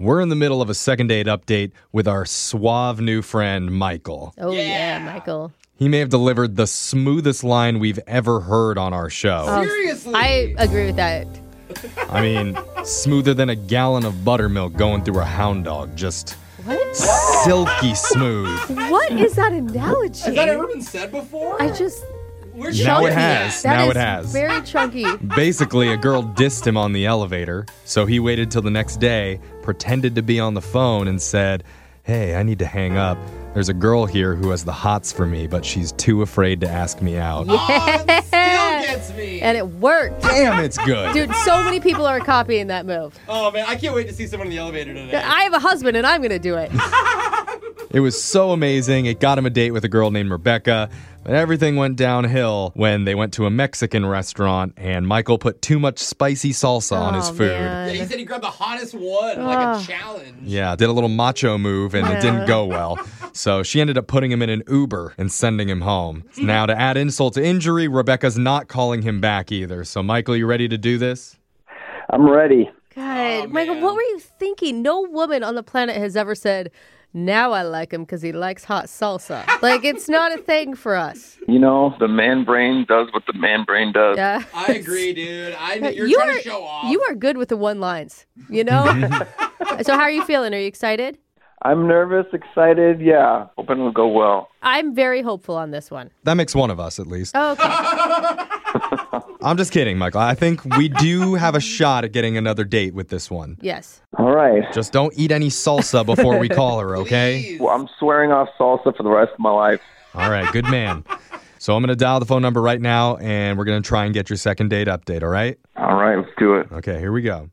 We're in the middle of a second date update with our suave new friend, Michael. Oh, yeah, Michael. He may have delivered the smoothest line we've ever heard on our show. Seriously? I agree with that. I mean, smoother than a gallon of buttermilk going through a hound dog. Just What? silky smooth. What is that analogy? Has that ever been said before? We're Now chunky it has. That Now is it has. very chunky. Basically, a girl dissed him on the elevator, so he waited till the next day, pretended to be on the phone, and said, "Hey, I need to hang up. There's a girl here who has the hots for me, but she's too afraid to ask me out." Oh, it still gets me. And it worked. Damn, it's good. Dude, so many people are copying that move. Oh, man, I can't wait to see someone in the elevator today. I have a husband and I'm going to do it. It was so amazing. It got him a date with a girl named Rebecca. But everything went downhill when they went to a Mexican restaurant and Michael put too much spicy salsa on his food. Yeah, he said he grabbed the hottest one, like a challenge. Yeah, did a little macho move and it didn't go well. So she ended up putting him in an Uber and sending him home. Now, to add insult to injury, Rebecca's not calling him back either. So, Michael, you ready to do this? I'm ready. God, Michael, what were you thinking? No woman on the planet has ever said, "Now I like him because he likes hot salsa." Like, it's not a thing for us. You know, the man brain does what the man brain does. Yeah. I agree, dude. You're You trying are- to show off. You are good with the one-lines, you know? So how are you feeling? Are you excited? I'm nervous, excited, yeah. Hoping it'll go well. I'm very hopeful on this one. That makes one of us, at least. Oh, okay. I'm just kidding, Michael. I think we do have a shot at getting another date with this one. Yes. All right. Just don't eat any salsa before we call her, okay? Well, I'm swearing off salsa for the rest of my life. All right, good man. So I'm going to dial the phone number right now, and we're going to try and get your second date update, all right? All right, let's do it. Okay, here we go.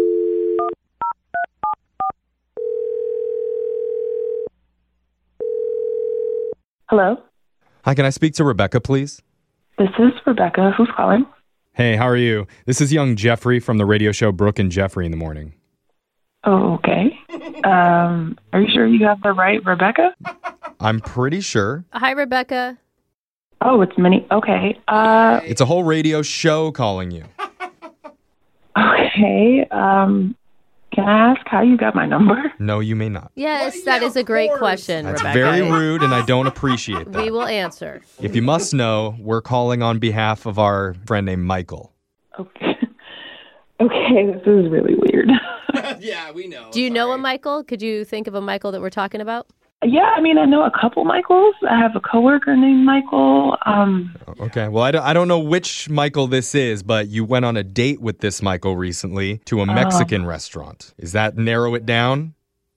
Hello, Hi, can I speak to Rebecca, please? this is Rebecca. Who's calling? Hey, how are you? This is young Jeffrey from the radio show Brooke and Jeffrey in the Morning. Oh, okay. Are you sure you have the right Rebecca? I'm pretty sure. Hi, Rebecca. Oh, it's Minnie. Okay. It's a whole radio show calling you. Okay. Can I ask how you got my number? No, you may not. Yes, Well, that yeah, is a of great course. question, That's Rebecca. very rude, and I don't appreciate We that. will answer. If you must know, we're calling on behalf of our friend named Michael. Okay. Okay, this is really weird. Yeah, we know. Do you know a Sorry. Michael? Could you think of a Michael that we're talking about? Yeah, I mean, I know a couple Michaels. I have a coworker named Michael. Okay, well, I don't know which Michael this is, but you went on a date with this Michael recently to a Mexican restaurant. Is that narrow it down?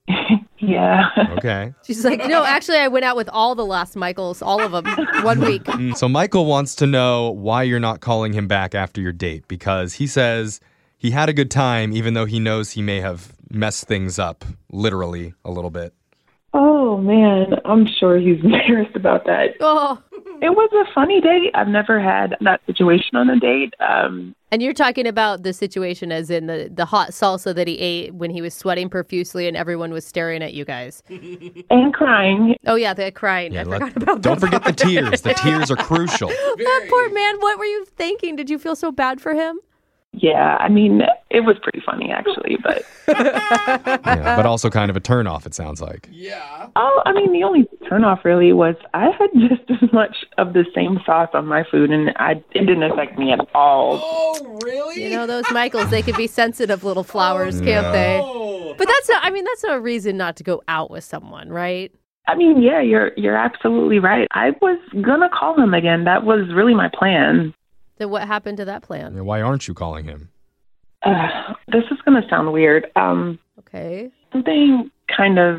Yeah. Okay. She's like, no, actually, I went out with all the last Michaels, all of them, 1 week. So Michael wants to know why you're not calling him back after your date, because he says he had a good time, even though he knows he may have messed things up, literally, a little bit. Oh, man. I'm sure he's embarrassed about that. Oh, It was a funny date. I've never had that situation on a date. and you're talking about the situation as in the hot salsa that he ate when he was sweating profusely and everyone was staring at you guys. And crying. Oh, yeah, the crying. I forgot about Don't that forget the part. tears. The tears are crucial. That poor man, what were you thinking? Did you feel so bad for him? Yeah, I mean, it was pretty funny, actually. But, Yeah, but also kind of a turnoff, it sounds like. Yeah. I mean, the only turnoff really was I had just as much of the same sauce on my food, and it didn't affect me at all. Oh, really? You know, those Michaels, they could be sensitive little flowers, can't they? Oh. But that's not, I mean, that's no reason not to go out with someone, right? I mean, yeah, you're absolutely right. I was going to call him again. That was really my plan. Then what happened to that plan? Yeah, why aren't you calling him? This is going to sound weird. Okay. Something kind of,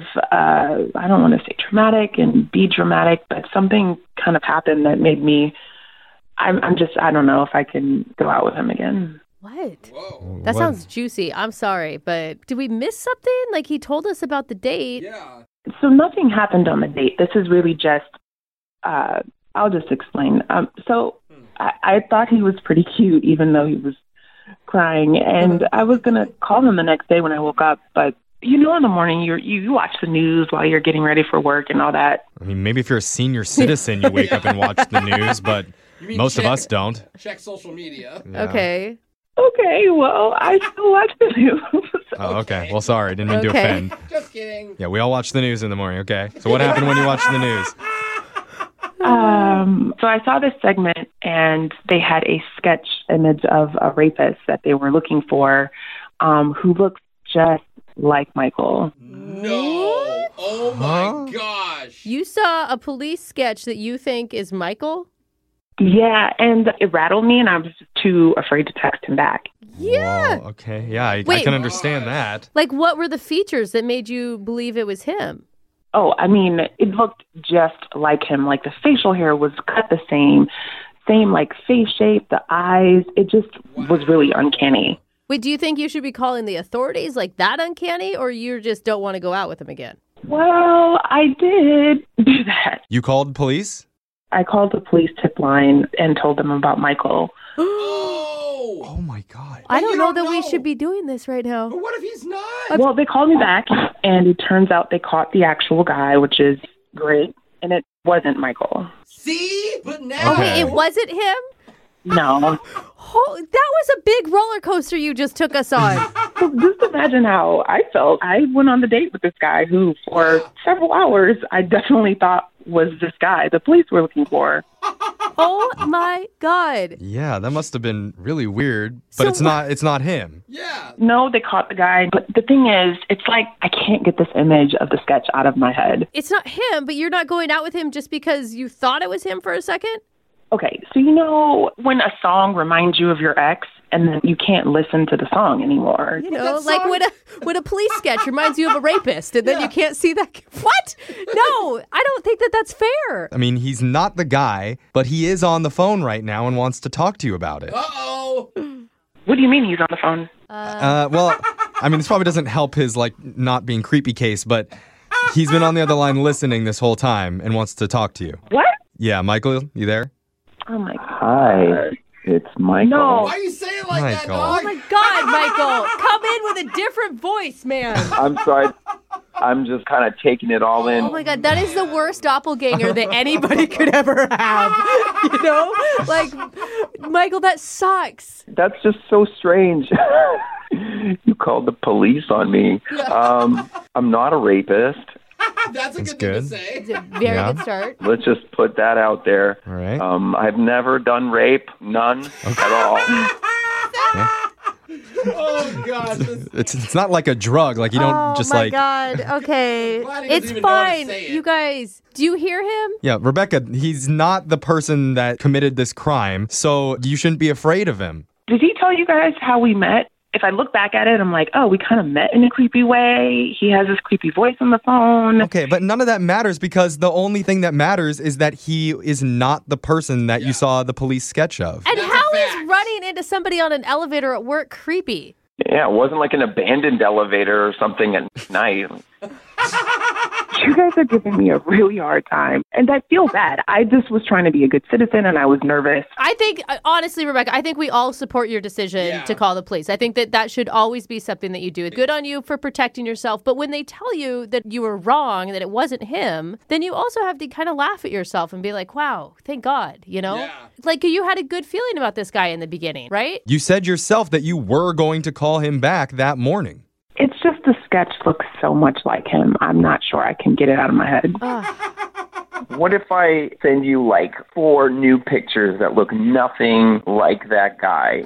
I don't want to say traumatic and be dramatic, but something kind of happened that made me, I don't know if I can go out with him again. What? Whoa. That What- sounds juicy. I'm sorry, but did we miss something? Like he told us about the date. Yeah. So nothing happened on the date. This is really just, I'll just explain. I thought he was pretty cute, even though he was crying. And I was going to call him the next day when I woke up. But, you know, in the morning, you watch the news while you're getting ready for work and all that. I mean, maybe if you're a senior citizen, you wake up and watch the news, but You mean most of check- us don't. Check social media. Yeah. Okay. Okay, well, I still watch the news. Oh, okay. Well, sorry. Didn't mean to Okay. offend. Just kidding. Yeah, we all watch the news in the morning, okay? So what happened when you watched the news? So I saw this segment, and they had a sketch image of a rapist that they were looking for, who looks just like Michael. No. Oh my gosh. You saw a police sketch that you think is Michael? Yeah, and it rattled me, and I was just too afraid to text him back. Yeah. Whoa, okay. Yeah, I Wait. can understand that. Like, what were the features that made you believe it was him? Oh, I mean, it looked just like him. Like the facial hair was cut the same like face shape, the eyes. It just was really uncanny. Wait, do you think you should be calling the authorities like that uncanny, or you just don't want to go out with him again? Well, I did do that. You called police? I called the police tip line and told them about Michael. Oh. Oh my God. I don't you know don't that we know. should be doing this right now. But what if he's not? Well, they called me back, and it turns out they caught the actual guy, which is great, and it wasn't Michael. See? But now. Okay. Wait, it wasn't him? No. Oh, that was a big roller coaster you just took us on. So just imagine how I felt. I went on the date with this guy who, for several hours, I definitely thought was this guy the police were looking for. Oh my God. Yeah, that must have been really weird, but So it's not him. Yeah. No, they caught the guy. But the thing is, it's like I can't get this image of the sketch out of my head. It's not him, but you're not going out with him just because you thought it was him for a second? Okay, so you know when a song reminds you of your ex and then you can't listen to the song anymore? You But know, that like song- when a police sketch reminds you of a rapist and then you can't see that. What? No, I don't think that that's fair. I mean, he's not the guy, but he is on the phone right now and wants to talk to you about it. Uh-oh. What do you mean he's on the phone? Well, I mean, this probably doesn't help his, not being creepy case, but he's been on the other line listening this whole time and wants to talk to you. What? Yeah, Michael, you there? Oh my God. Hi, it's Michael. No. Why are you saying it like that, Michael. dog? Oh my God, Michael, come in with a different voice, man. I'm sorry. I'm just kind of taking it all in. Oh my God, that is the worst doppelganger that anybody could ever have. You know? Like, Michael, that sucks. That's just so strange. You called the police on me. I'm not a rapist. That's a That's good good. thing to say. It's a very Yeah. good start. Let's just put that out there. All right. I've never done rape, none at all. Oh, God. It's not like a drug. Like, you don't Oh just my God. Okay. Glad he doesn't It's even know how to fine. say it. You guys, do you hear him? Yeah, Rebecca, he's not the person that committed this crime, so you shouldn't be afraid of him. Did he tell you guys how we met? If I look back at it, I'm like, oh, we kind of met in a creepy way. He has this creepy voice on the phone. Okay, but none of that matters because the only thing that matters is that he is not the person that you saw the police sketch of. And That's a how is fact. running into somebody on an elevator at work creepy? Yeah, it wasn't like an abandoned elevator or something at night. You guys are giving me a really hard time. And I feel bad. I just was trying to be a good citizen and I was nervous. I think, honestly, Rebecca, I think we all support your decision Yeah. to call the police. I think that that should always be something that you do. Good on you for protecting yourself. But when they tell you that you were wrong, that it wasn't him, then you also have to kind of laugh at yourself and be like, wow, thank God, you know? Yeah. Like you had a good feeling about this guy in the beginning, right? You said yourself that you were going to call him back that morning. It's just the sketch looks so much like him. I'm not sure I can get it out of my head. What if I send you like 4 new pictures that look nothing like that guy?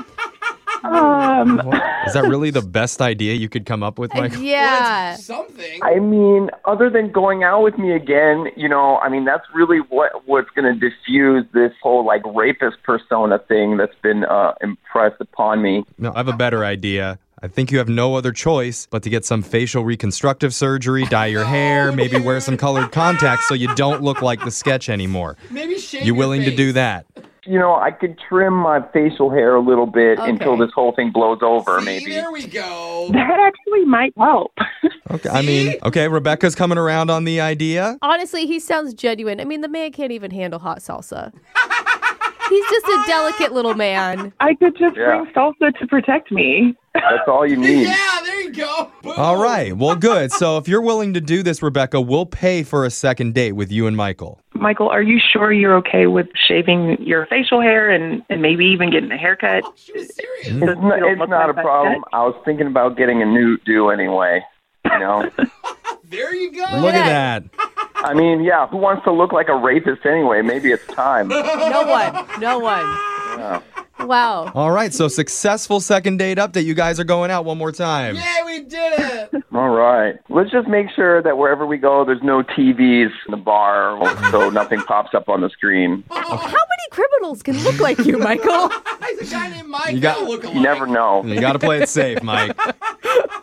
Is that really the best idea you could come up with, Michael? Yeah. Well, it's something. I mean, other than going out with me again, that's really what's going to diffuse this whole like rapist persona thing that's been impressed upon me. No, I have a better idea. I think you have no other choice but to get some facial reconstructive surgery, dye your hair, maybe wear some colored contacts so you don't look like the sketch anymore. Maybe shave You your willing to face. do that? I could trim my facial hair a little bit until this whole thing blows over, See, maybe. there we go. That actually might help. Okay, I mean, okay, Rebecca's coming around on the idea. Honestly, he sounds genuine. I mean, the man can't even handle hot salsa. He's just a delicate little man. I could just Yeah. bring salsa to protect me. That's all you need. Yeah, there you go. Boom. All right, well, good. So if you're willing to do this, Rebecca, we'll pay for a second date with you and Michael. Michael, are you sure you're okay with shaving your facial hair and maybe even getting a haircut? She was serious. It's not a problem. I was thinking about getting a new do anyway. You know? There you go. Look at that. I mean, yeah, who wants to look like a rapist anyway? Maybe it's time. No one. Yeah. Wow. All right, so successful second date update. You guys are going out one more time. Yeah, we did it. All right. Let's just make sure that wherever we go, there's no TVs in the bar, so nothing pops up on the screen. How many criminals can look like you, Michael? He's a guy named Mike. You got- Look alike. You never know. You got to play it safe, Mike.